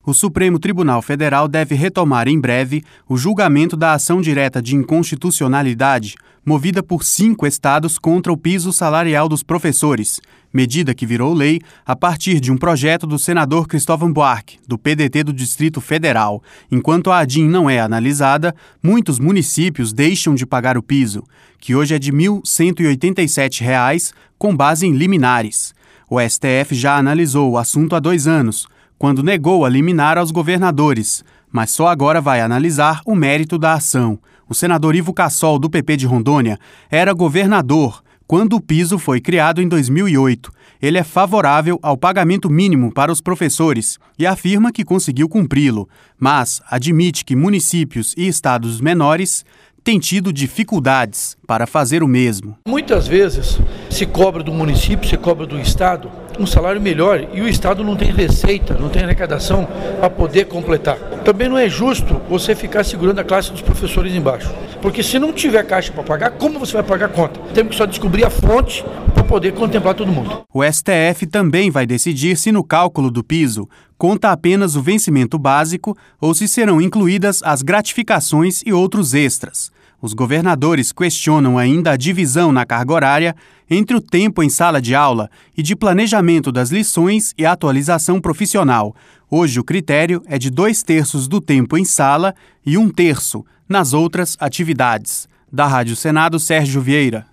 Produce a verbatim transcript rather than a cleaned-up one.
O Supremo Tribunal Federal deve retomar em breve o julgamento da ação direta de inconstitucionalidade movida por cinco estados contra o piso salarial dos professores, medida que virou lei a partir de um projeto do senador Cristóvão Buarque, do P D T do Distrito Federal. Enquanto a ADIM não é analisada, muitos municípios deixam de pagar o piso, que hoje é de mil cento e oitenta e sete reais, com base em liminares. O S T F já analisou o assunto há dois anos, quando negou a liminar aos governadores, mas só agora vai analisar o mérito da ação. O senador Ivo Cassol, do P P de Rondônia, era governador quando o piso foi criado em dois mil e oito. Ele é favorável ao pagamento mínimo para os professores e afirma que conseguiu cumpri-lo, mas admite que municípios e estados menores têm tido dificuldades para fazer o mesmo. Muitas vezes se cobra do município, se cobra do estado um salário melhor e o estado não tem receita, não tem arrecadação para poder completar. Também não é justo você ficar segurando a classe dos professores embaixo, porque se não tiver caixa para pagar, como você vai pagar a conta? Temos que só descobrir a fonte para poder contemplar todo mundo. O S T F também vai decidir se no cálculo do piso conta apenas o vencimento básico ou se serão incluídas as gratificações e outros extras. Os governadores questionam ainda a divisão na carga horária entre o tempo em sala de aula e de planejamento das lições e atualização profissional. Hoje o critério é de dois terços do tempo em sala e um terço nas outras atividades. Da Rádio Senado, Sérgio Vieira.